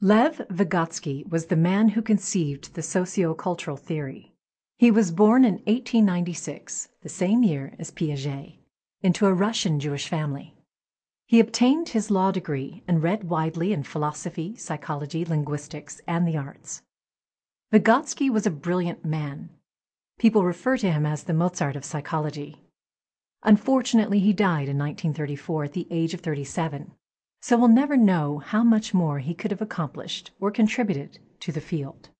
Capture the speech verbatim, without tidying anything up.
Lev Vygotsky was the man who conceived the sociocultural theory. He was born in eighteen ninety-six, the same year as Piaget, into a Russian Jewish family. He obtained his law degree and read widely in philosophy, psychology, linguistics, and the arts. Vygotsky was a brilliant man. People refer to him as the Mozart of psychology. Unfortunately, he died in nineteen thirty-four at the age of thirty-seven, so we'll never know how much more he could have accomplished or contributed to the field.